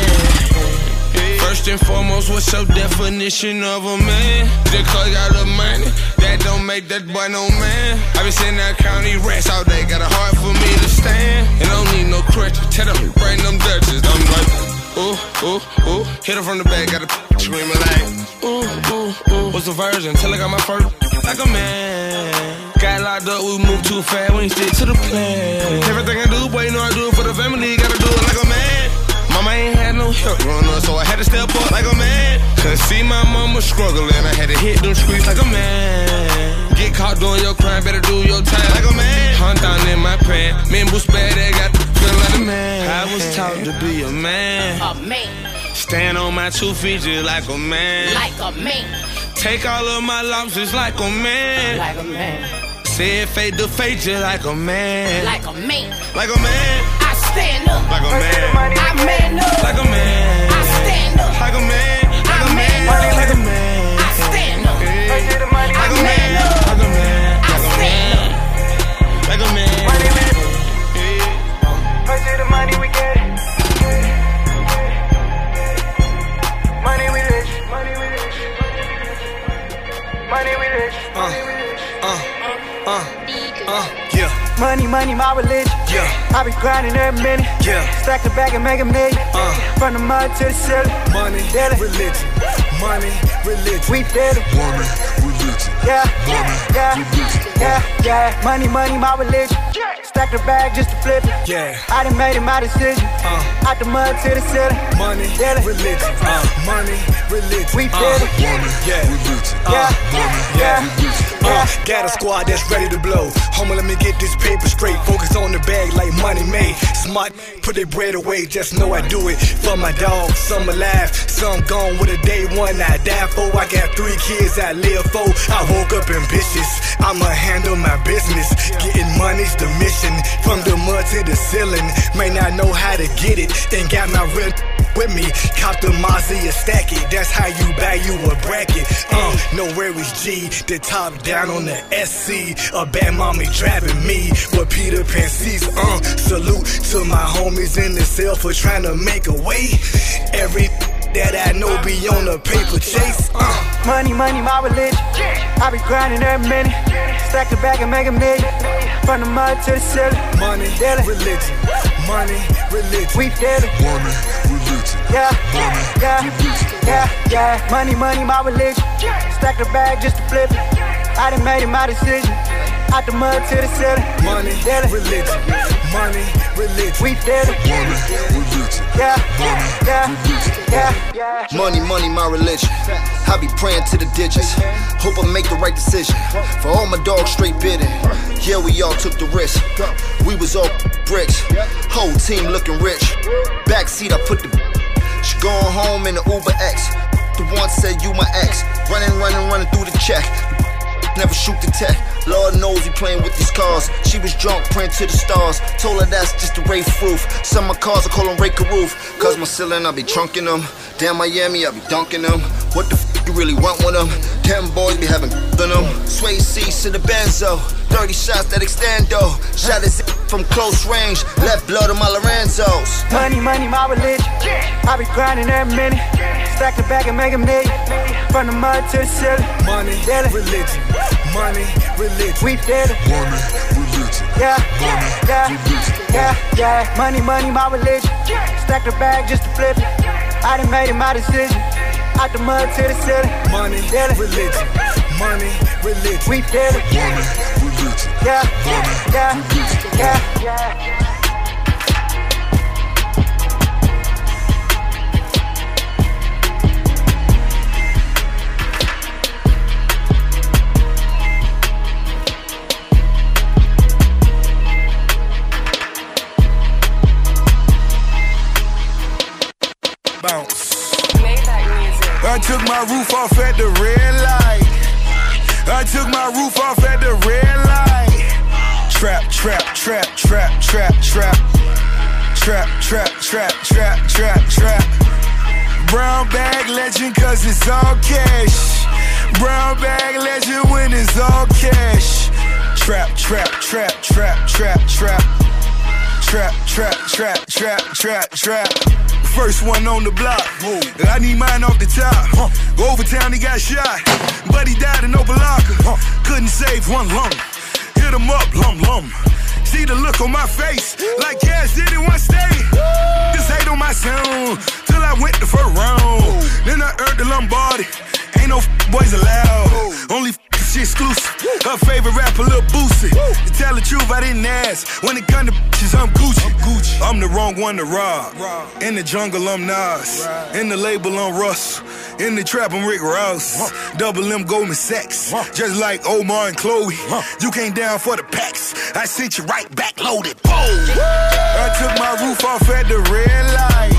First and foremost, what's your definition of a man? Just cause you got the money, that don't make that boy no man. I been sitting there counting rats all day, got a heart for me to stand. And I don't need no crutches, tell them, bring them Dutches. I'm like, ooh, ooh, ooh. Hit her from the back, got a screaming like, ooh, ooh, ooh. What's the version? Till I got my first, like a man. Got locked up, we moved too fast, we ain't stick to the plan. Everything I do, boy, you know I do it for the family, gotta do it like a man. Mama ain't had no help growing up, so I had to step up like a man. Cause see my mama struggling, I had to hit them streets like a man. Get caught doing your crime, better do your time like a man. Hunt down in my pants, me and Bruce Bad, they got feel like a man. I was taught to be a man. A man. Stand on my two feet just like a man. Like a man. Take all of my losses like a man. Like a man. Say it fade to fade just like a man. Like a man. Like a man. I stand up. Like a man. I man up. Like a man. I stand up. Like a man. Like a man. Like a man. I stand up. Like a man. I man up. Like a man. I stand up. Like a man. First to the money we get. Money we rich. Money we rich. Money we rich. Uh, uh, uh, uh, yeah. Money, money, my religion. Yeah. I be grinding every minute. Yeah. Stack the bag and make a million. Uh. From the mud to the ceiling. Money, daily. Religion. Money, religion. We did it. Money, religion. Yeah. Money, Yeah. religion. Yeah. Yeah. Money, money, my religion. Stack the bag just to flip it. Yeah. I done made it my decision. Uh. Out the mud to the ceiling. Money, daily. religion. Uh. Money, religion. We uh. did it. Money, yeah. religion. Uh. Yeah. Money, Yeah. religion. Yeah. Uh. Got a squad that's ready to blow. Homie, let me get this paper straight. Focus on the bag like money made. Smart, put their bread away. Just know I do it for my dogs. Some alive, some gone with a day one I die for. I got three kids I live for. I woke up ambitious. I'ma handle my business. Getting money's the mission. From the mud to the ceiling. May not know how to get it. Then got my real with me. Cop the Mazda and stack it. That's how you buy you a bracket. Uh, no worries, G. The top down on the S C. A bad mommy driving me with Peter Pan seats. Uh, salute to my homies in the cell for trying to make a way. Every that I know be on a paper chase. Uh. Money, money, my religion. I be grinding every minute. Stack the bag and make a million. From the mud to the ceiling. Money, daily. religion. Money, religion. We did it. Money, religion. Yeah. Money, Yeah. religion. Yeah. Yeah. Money, money, my religion. Stack the bag just to flip it. I done made it my decision. Out the mud to the ceiling. Money, daily. religion. Money, religion. We did it. Money, religion. Yeah. Money, Yeah. religion. Yeah. Yeah. Money, money, my religion. I be praying to the digits. Hope I make the right decision. For all my dogs straight bidding. Yeah, we all took the risk. We was all bricks. Whole team looking rich. Backseat, I put the. She going home in the Uber X. The one said you my ex. Running, running, running through the check. Never shoot the tech. Lord knows we playing with these cars. She was drunk, praying to the stars. Told her that's just a Ray roof. Some of my cars I call them Ray roof. Cause my ceiling, I be trunking them. Damn Miami, I be dunking them. What the f you really want with them? Them boys be having on them. Sway seats to the Benzo. thirty shots that extendo. Shot his from close range. Left blood on my Lorenzo's. Money, money, my religion. I be grinding every minute. Stack the bag and make a million. From the mud to the ceiling. Money, religion. Money, religion. We did it. Money, religion. Yeah, money, yeah, religion. yeah, yeah. Money, money, my religion. Stack the bag just to flip it. I done made it my decision. Out the mud to the ceiling. Money, religion. Money, religion. We did it. Money, religion. Yeah, money, yeah, religion. yeah, yeah. Bounce. I took my roof off at the red light. I took my roof off at the red light. Trap, trap, trap, trap, trap, trap. Trap, trap, trap, trap, trap, trap. Brown bag legend cause it's all cash. Brown bag legend when it's all cash. Trap, trap, trap, trap, trap, trap. Trap, trap, trap, trap, trap, trap. First one on the block. I need mine off the top. Over town he got shot, but he died in Opa-locka. Couldn't save one lung. Hit him up, lum lum. See the look on my face, like Cash did in one state. This hate on my sound, till I went the first round. Then I earned the Lombardi. Ain't no f boys allowed. Only f shit exclusive. Her favorite rapper, Lil Boosie. To tell the truth, I didn't ask. When it come to bitches, I'm Gucci. Gucci. I'm the wrong one to rob. In the jungle, I'm Nas. In the label, I'm Russ. In the trap, I'm Rick Ross. Double M Goldman Sachs. Just like Omar and Chloe. You came down for the packs. I sent you right back loaded. Boom. I took my roof off at the red light.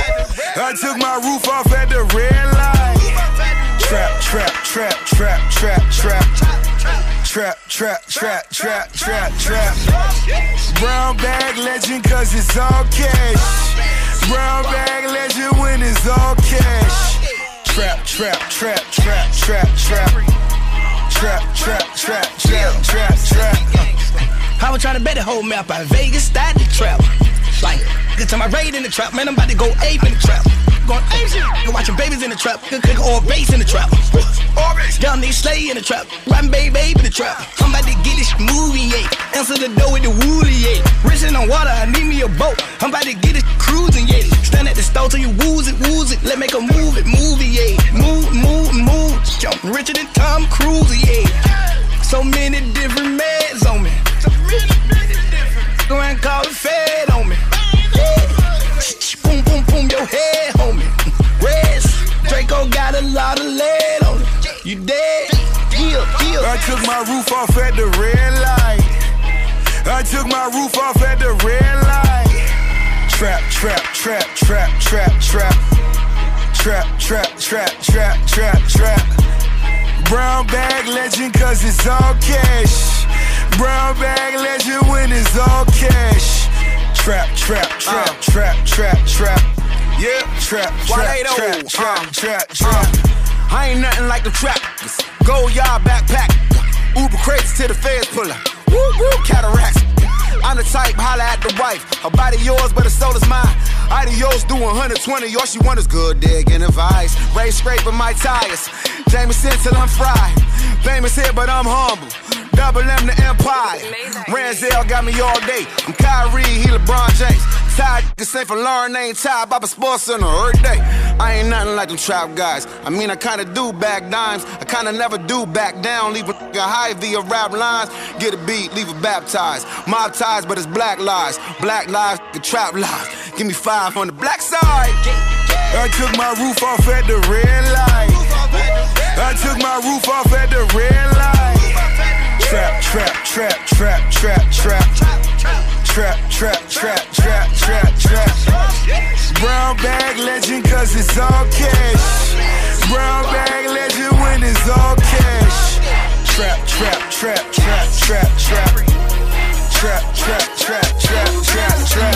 I took my roof off at the red light. Trap, trap, trap, trap, trap, trap. Trap, trap, trap, trap, trap, trap. Brown bag legend cause it's all cash. Brown bag legend when it's all cash. Trap, trap, trap, trap, trap, trap. Trap, trap, trap, trap, trap, trap. I was trying to bet the whole map out. Vegas started the trap. Like, good time I raid in the trap. Man, I'm about to go ape in the trap. Going ape shit. You're watching babies in the trap. Good click or bass in the trap. Young niggas slay in the trap. Riding baby babe in the trap. I'm about to get this movie, yeah. Answer the door with the woolly, yeah. Racing on water, I need me a boat. I'm about to get it cruising, yeah. Stand at the stove till you wooze it, wooze it. Let make a move it, movie, yeah. Move, move, move. Jump richer than Tom Cruise, yeah. So many different meds on me. So many, many different. Go and call it fed on me. Boom, boom, boom, your head, homie. Reds, Draco got a lot of lead on it. You dead? Yeah, yeah. I took my roof off at the red light. I took my roof off at the red light. Trap, trap, trap, trap, trap, trap. Trap, trap, trap, trap, trap, trap. Brown bag legend cause it's all cash. Brown bag legend when it's all cash. Trap, trap, trap, uh. trap, trap, trap. Yeah, trap, trap, trap, trap, uh. trap, trap. Uh. I ain't nothing like the trap. Go yard backpack. Uber crates to the feds puller. Woo woo cataracts. I'm the type, holla at the wife. Her body yours, but her soul is mine. Adios doing one hundred twenty, all she want is good digging advice. Ray scraping my tires. Jameson till I'm fried. Famous here, but I'm humble. Double M the Empire. Ranzel got me all day. I'm Kyrie, he LeBron James. Tired the same for Lauren, ain't tired by the sports center every day. I ain't nothing like them trap guys. I mean, I kinda do back dimes. I kinda never do back down. Leave a nigga high via rap lines. Get a beat, leave it baptized. Mob ties, but it's black lies. Black lives, the trap lies. Give me five on the black side. I took my roof off at the red light. I took my roof off at the red light. Trap, trap, trap, trap, trap, trap. Trap, trap, trap, trap, trap, trap. Brown bag legend cause it's all cash. Brown bag legend when it's all cash. Trap, trap, trap, trap, trap, trap. Trap, trap, trap, trap, trap, trap.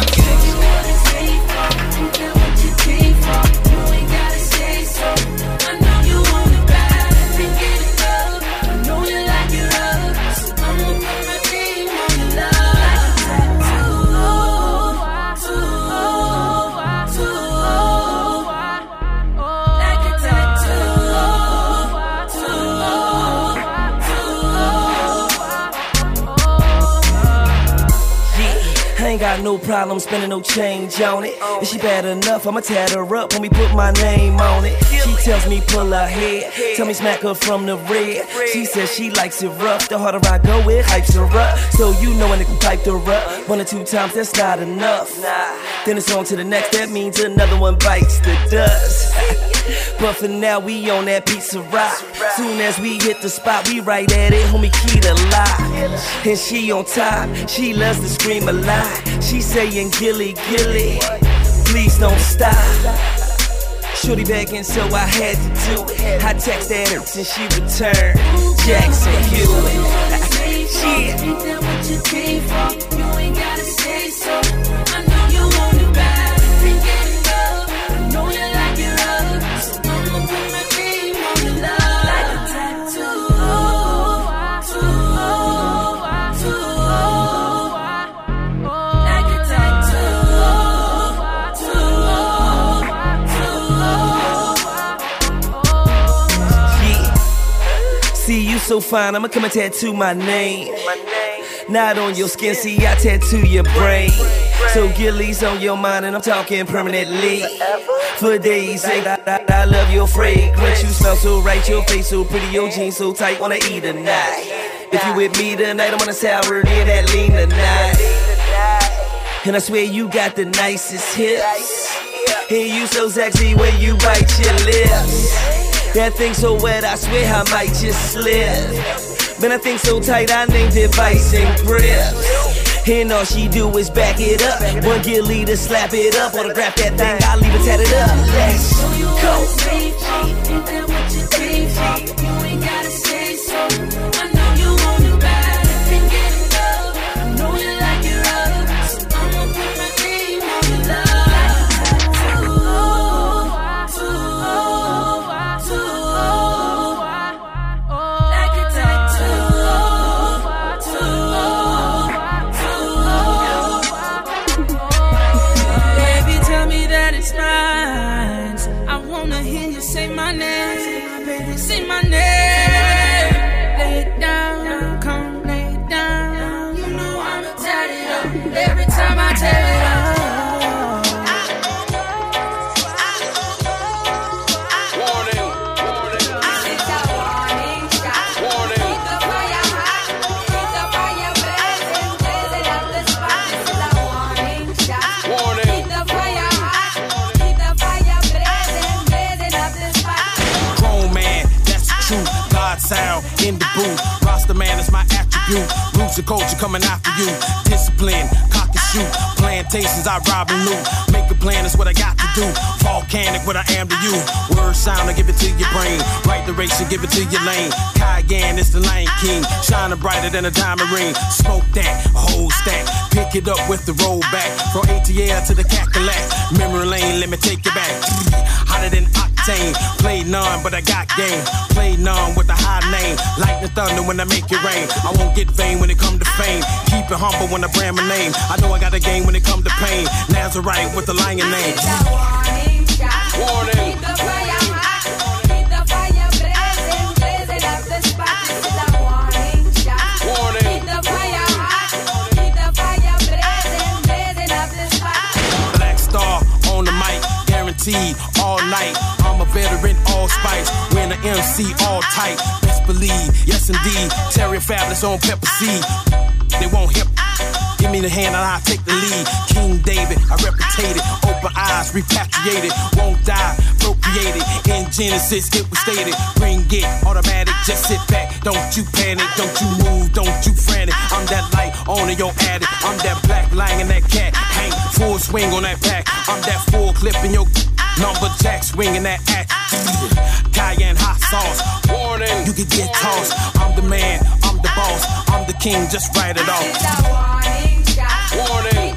Ain't got no problem spending no change on it. If she bad enough, I'ma tat her up when we put my name on it. She tells me pull her head, tell me smack her from the red. She says she likes it rough, the harder I go it hypes her up. So you know a nigga piped her up one or two times, that's not enough. Then it's on to the next, that means another one bites the dust. But for now we on that pizza rock. Soon as we hit the spot, we right at it, homie, key to lock. And she on top, she loves to scream a lot. She saying gilly gilly, please don't stop. Shorty begging, so I had to do it. I text that her and she returned. Jackson Hewitt. Shit. Ain't that what you came for? You ain't gotta say so. I know you want it bad. Can't get enough. I know you like it rough. So I'ma put my name on the love. Like a tattoo. Like a tattoo. See you so fine, I'ma come and tattoo my name. Not on your skin, see I tattoo your brain. So Gilly's on your mind and I'm talking permanently. For days, say I, I, I love your fragrance. You smell so right, your face so pretty, your jeans so tight, wanna eat tonight. If you with me tonight, I'm on a sour near that lean tonight. And I swear you got the nicest hips. And you so sexy when you bite your lips. That thing so wet, I swear I might just slip. Man, I think so tight, I named it Vice and Grips. And all she do is back it up. One Gilly to slap it up. Autograph that thing, I'll leave it tatted up. Let's go. Ain't that what you came for? You ain't gotta say so. I know you want it bad. Can't get enough. I know you like it rough. So I'ma put my name on your love. Like a tattoo. Baby, tell me that it's mine. I wanna hear you say my name. Baby, say my name. Lay it down, come lay it down. You know I'ma tat it up every time I tear it up. Sound in the booth. Roster man is my attribute. Roots of culture coming after you. Discipline, cock and shoot. Plantations, I rob and loot. Make a plan is what I got to do. Volcanic, what I am to you. Word sound, I give it to your brain. Write the race and give it to your lane. Cayenne, it's the Lion King. Shining brighter than a diamond ring. Smoke that, a whole stack. Pick it up with the rollback. From A T L to the Cackalack. Memory lane, let me take you back. Hotter than octane. Play none, but I got game. Play none with a high name. Lightning thunder when I make it rain. I won't get vain when it come to fame. Keep it humble when I brand my name. I know I got a game when it come to pain. Nazarite with the lion name. Warning. Keep the fire hot. Keep the fire blazing. Blazing up the spot. This is a warning shot. Warning. Keep the fire hot. Keep the fire blazing. Blazing up the spot. Black Star on the mic. Guaranteed all night. I'm a veteran, all spice. When the M C all tight. Best believe, yes indeed. Terry Fabulous on Pepper Seed. They won't hip. Give me the hand and I'll take the lead. King David, I reputate it. Open eyes, repatriated. Won't die, procreated. In Genesis, it was stated. Bring it, automatic, just sit back. Don't you panic, don't you move, don't you frantic. I'm that light on in your attic. I'm that black lion in that cat. Hang full swing on that pack. I'm that full clip in your lumberjack swinging that act. Cayenne hot sauce. Warning, you can get tossed. I'm the man, I'm the boss. I'm the king, just write it off. Warning.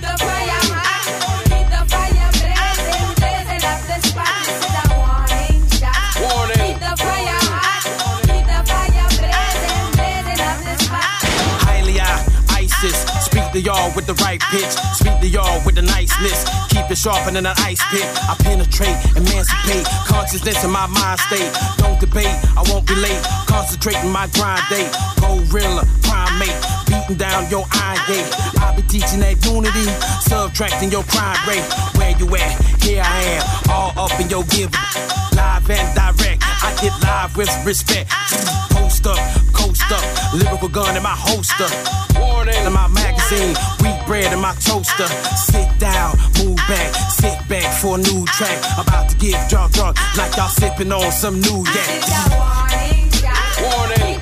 Speak to y'all with the right pitch. Speak to y'all with the niceness. Keep it sharper than an ice pick. I penetrate, emancipate. Consciousness in my mind state. Don't debate, I won't be late. Concentrating my grind date. Gorilla, primate. Beating down your iron gate. I'll be teaching that unity. Subtracting your crime rate. Where you at? Here I am. All up in your give. Live and direct. I get live with respect. Post up, coast up. Lyrical gun in my holster. Warning in my magazine. Wheat bread in my toaster. Sit down, move back. Sit back for a new track. About to get drunk, drunk. Like y'all sipping on some new yak. Warning.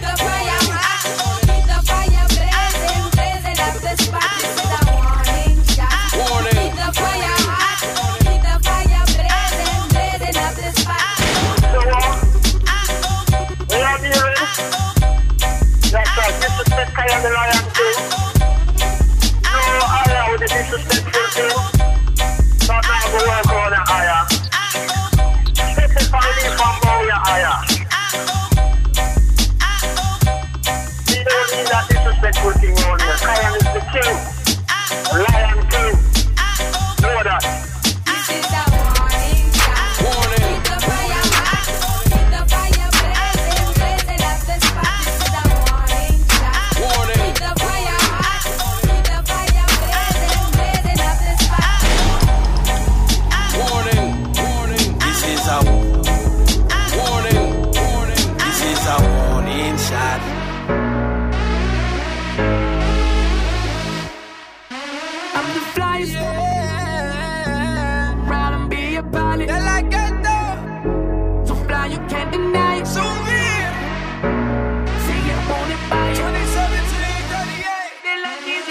I am the lion too. No, I am with the disrespectful too. Not now go work on the higher. Specifically from Boya higher. We don't need that disrespectful thing on here. Lion is the king. Lion king. Know that. This is the warning shot. Warning. Keep the fire hot. Keep the fire blazing. Blazing up the spot. This is the warning shot. Keep the fire hot. Keep the fire blazing. Blazing up the spot. Warning. Warning. This is a warning. Warning. This is a warning shot. I'm the flyest. Yeah. Proud and be about it. I like it though. So fly, you can't deny it. So real. See, I want it by you. twenty seventeen, thirty-eight. They like it.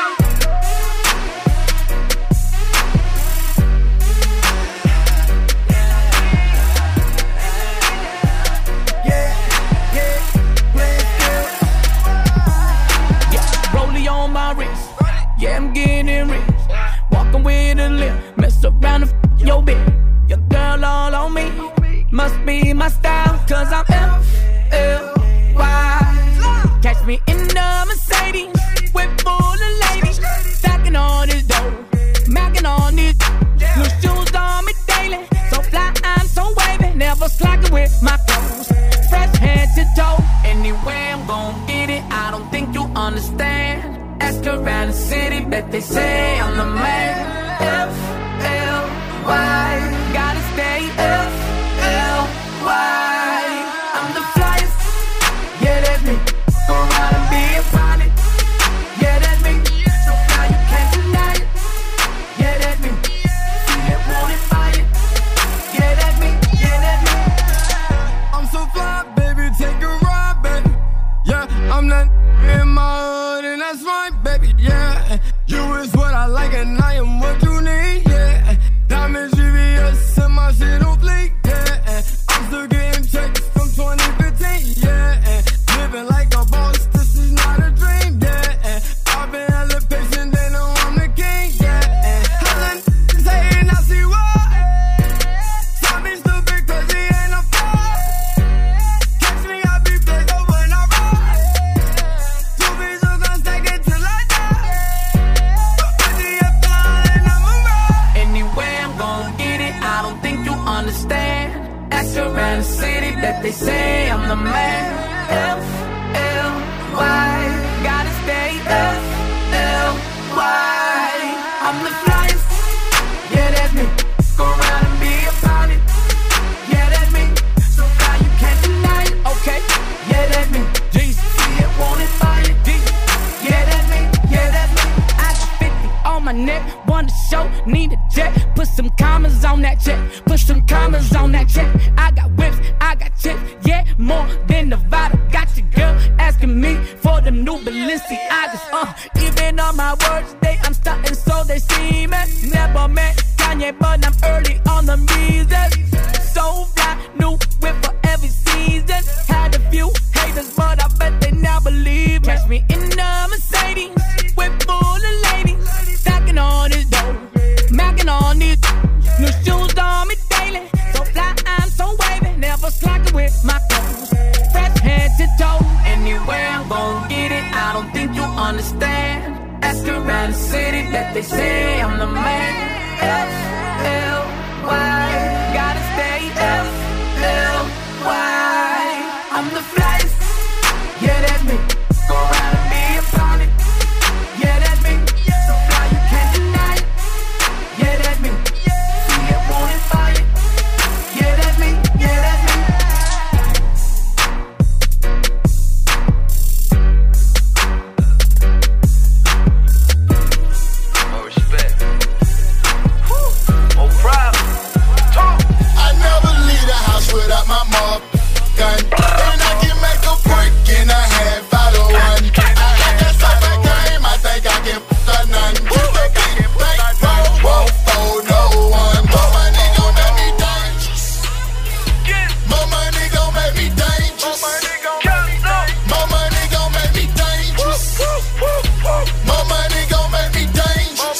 Yeah, yeah, yeah, yeah. Rollie on my wrist. Yeah, I'm getting rich. Walking with a limp. Mess around and f*** your bitch. Your girl all on me. Must be my style, cause I'm F L Y. Catch me in the Mercedes. Whip full of ladies. Stacking all this dough. Macking on this. New shoes on me daily. So fly, I'm so wavy. Never slacking with my clothes. Fresh head to toe. Anyway, I'm gon' get it. I don't think you understand. Ask around the city, bet they say I'm the man. F L Y, gotta stay F L Y. I'm the flyest, yeah, that's me. Go around and be about it, yeah, that's me. So now you can't deny it, yeah, that's me. See that want it, fight it, yeah, that's me, yeah, that's me. I'm so fly, baby, take a ride, baby. Yeah, I'm that in my hood, and that's fine, baby, yeah. You is what I like, and I am what you need. neck, want a show, need a jet. Put some commas on that check, put some commas on that check. I got whips, I got chips, yeah, more than Nevada. Got your girl asking me for the new Balenciagas. Uh, even on my worst day, I'm starting so they see me. Never met Kanye, but I'm early on the music. So fly, new whip for every season. Had a few haters, but I bet they now believe me. Catch me in a Mercedes, whip full of ladies, stacking on this dough, macking on these new shoes on me daily. So fly, I'm so wavy, never slacking with my clothes. Fresh head to toe, anywhere I'm gon' get it. I don't think you understand. Ask around the city that they say I'm the man. F L Y, gotta stay F L Y. I'm the flyest, yeah, that's me. Go around and be upon it, yeah, that's me. So fly, you can't deny it, yeah, that's me. See it, want it, find it, yeah, that's me, yeah, that's me. More respect. More pride. I never leave the house without my mom gun. And I can make a break in a half out of one. I got that soccer game, I think I can f*** a none. You think I can f*** won't fold no one. More money gon' make me dangerous. More money gon' make me dangerous. More money gon' make me dangerous. More money gon' make me dangerous.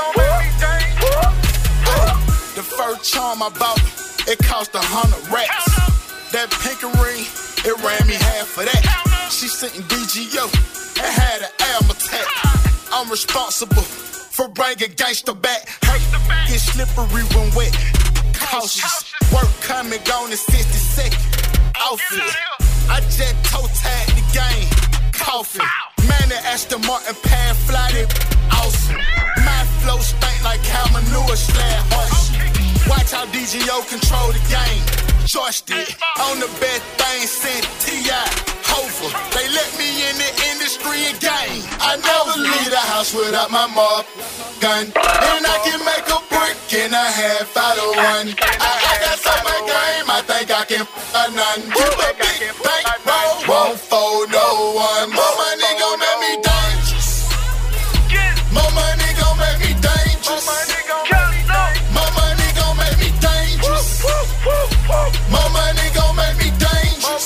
The first charm I bought, it cost a hundred racks. That pink ring, it ran me half of that. She sent in D G O and had an arm attack. I'm responsible for bringing gangster back. Hey, get slippery when wet. Cautious, work coming gone in sixty seconds. Outfit, I jet toe tag the game. Coffin, man, the Aston Martin pad fly, they awesome. My flow stank like cow manure slab horse. Watch how D G O control the game. Joystick on the best thing, sent T I Hover. They let me in the industry and game. I never leave the house without my mob gun. And I can make a brick in a half out of one. I, I got so much game, I think I can f*** a none. You a big bankroll, won't fold no one. More money gon' make me dangerous. More money gon' make me dangerous. More money gon' make me dangerous. More money gon' make me dangerous.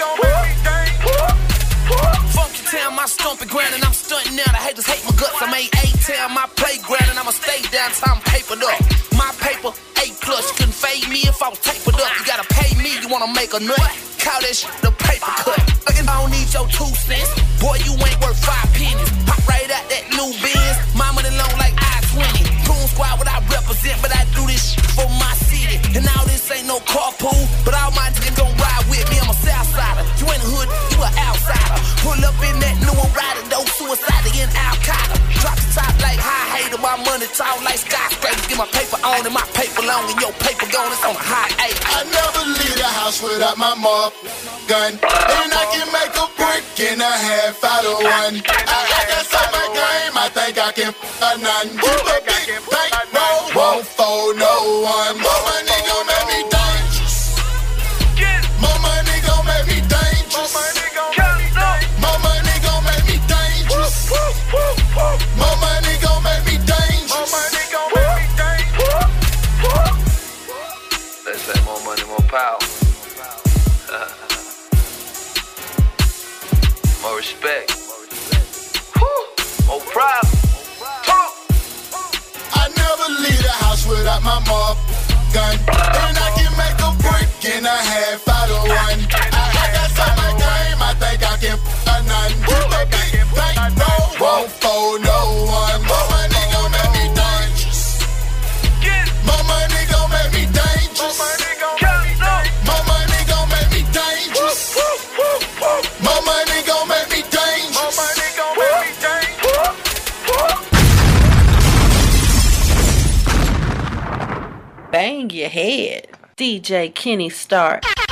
Funky town, my stomping ground, and I'm stunting now. The haters hate my guts. I made A-town my playground, and I'ma stay downtown papered up. My paper, A plus, you couldn't fade me if I was tapered up. You gotta pay me, you wanna make a nut. Call that shit the paper cut. I don't need your two cents. Boy, you ain't worth five pennies. Pop right out that new Benz. My money long like I twenty. Coon squad, what I represent, but I do this shit for my city. And all this ain't no carpool, but all my niggas gon' ride with me. I'm a Southsider. You ain't a hood, you an outsider. Pull up in that new one, riding those suicide in Al-Qaeda. Drop the top like high hater, my money tall like skyscrapers. Get my paper on and my paper long, and your paper gone, it's on a high eight. I never leave the house without my mob gun. And I can make a brick in a half out of one. I, I got so much game, I think I can f*** a none. You a big bankroll, won't fold no one. More money gon' make me dangerous. More money gon' make me dangerous. More money gon' make me dangerous. More money gon' make me dangerous. They say more money, more power. More respect. More pride. I never leave the house without my mob gun. And I can make a brick in a half out of one. I, I got so much game, I think I can f*** a none. You a big bankroll, won't fold no one. More money gon' make me dangerous. More money gon' make me dangerous. More money gon' make me dangerous. More money gon' make me dangerous. Bang your head. D J Kenny Starr.